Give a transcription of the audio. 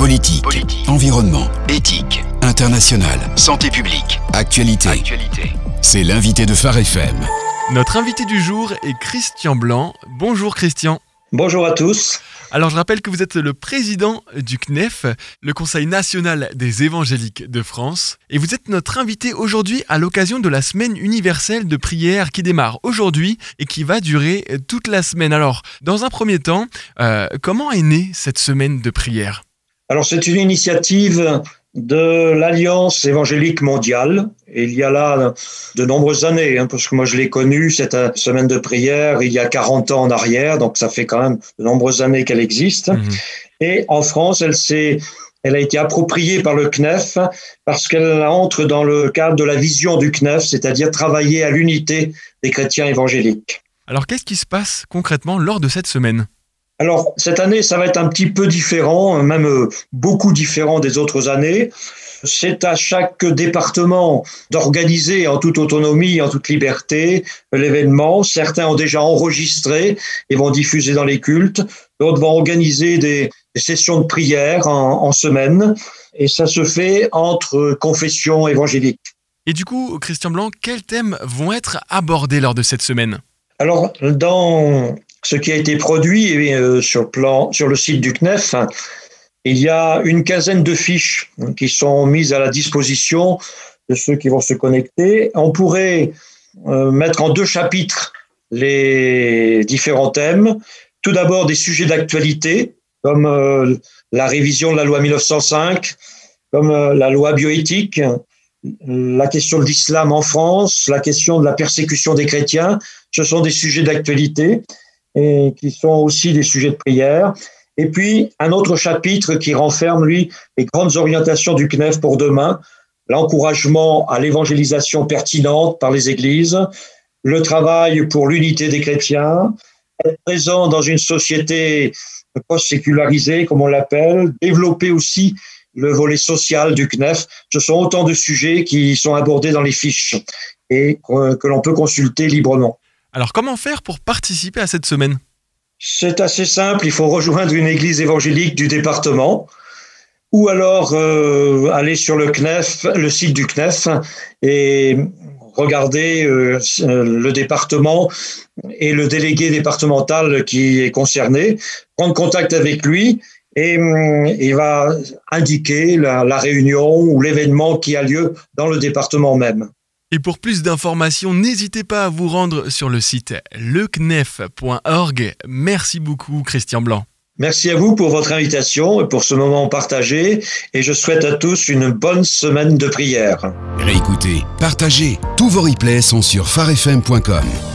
Politique, environnement, éthique, international, santé publique, actualité. C'est l'invité de Phare FM. Notre invité du jour est Christian Blanc. Bonjour Christian. Bonjour à tous. Alors je rappelle que vous êtes le président du CNEF, le Conseil national des évangéliques de France. Et vous êtes notre invité aujourd'hui à l'occasion de la semaine universelle de prière qui démarre aujourd'hui et qui va durer toute la semaine. Alors, dans un premier temps, comment est née cette semaine de prière ? Alors c'est une initiative de l'Alliance évangélique mondiale. Et il y a là de nombreuses années, parce que moi je l'ai connue, cette semaine de prière, il y a 40 ans en arrière, donc ça fait quand même de nombreuses années qu'elle existe. Et en France, elle a été appropriée par le CNEF parce qu'elle entre dans le cadre de la vision du CNEF, c'est-à-dire travailler à l'unité des chrétiens évangéliques. Alors qu'est-ce qui se passe concrètement lors de cette semaine ? Alors, cette année, ça va être un petit peu différent, même beaucoup différent des autres années. C'est à chaque département d'organiser en toute autonomie, en toute liberté, l'événement. Certains ont déjà enregistré et vont diffuser dans les cultes. D'autres vont organiser des sessions de prière en semaine. Et ça se fait entre confessions évangéliques. Et du coup, Christian Blanc, quels thèmes vont être abordés lors de cette semaine ? Alors, dans ce qui a été produit sur le site du CNEF, il y a une quinzaine de fiches qui sont mises à la disposition de ceux qui vont se connecter. On pourrait mettre en 2 chapitres les différents thèmes. Tout d'abord, des sujets d'actualité, comme la révision de la loi 1905, comme la loi bioéthique, la question de l'islam en France, la question de la persécution des chrétiens. Ce sont des sujets d'actualité et qui sont aussi des sujets de prière. Et puis, un autre chapitre qui renferme, lui, les grandes orientations du CNEF pour demain, l'encouragement à l'évangélisation pertinente par les églises, le travail pour l'unité des chrétiens, être présent dans une société post-sécularisée, comme on l'appelle, développer aussi le volet social du CNEF. Ce sont autant de sujets qui sont abordés dans les fiches et que l'on peut consulter librement. Alors, comment faire pour participer à cette semaine ? C'est assez simple, il faut rejoindre une église évangélique du département ou alors aller sur le CNEF, le site du CNEF et regarder le département et le délégué départemental qui est concerné, prendre contact avec lui et il va indiquer la réunion ou l'événement qui a lieu dans le département même. Et pour plus d'informations, n'hésitez pas à vous rendre sur le site lecnef.org. Merci beaucoup, Christian Blanc. Merci à vous pour votre invitation et pour ce moment partagé. Et je souhaite à tous une bonne semaine de prière. Réécoutez, partagez. Tous vos replays sont sur pharefm.com.